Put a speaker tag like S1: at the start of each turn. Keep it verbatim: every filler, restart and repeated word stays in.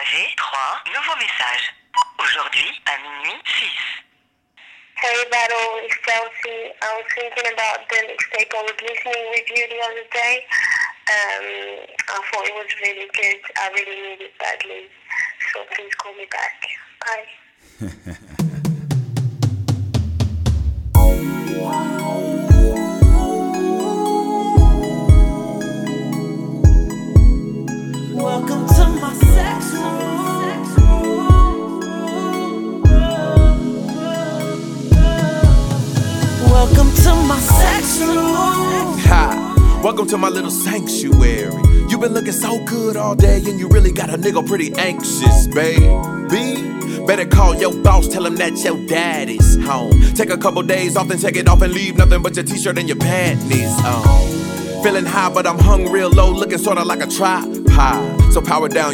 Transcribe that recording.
S1: avez trois nouveaux messages. Aujourd'hui, à minuit six.
S2: Hey, Battle, it's Chelsea. I was thinking about the mixtape I was listening with you the other day. Um, I thought it was really good. I really need it badly. So please call me back. Bye.
S3: Welcome to my sex room. Welcome to my sex room.
S4: Ha! Welcome to my little sanctuary. You been looking so good all day, and you really got a nigga pretty anxious, baby. Better call your boss, tell him that your daddy's home. Take a couple days off, then take it off and leave nothing but your t-shirt and your panties on. Feeling high, but I'm hung real low, looking sorta like a tripod. So power down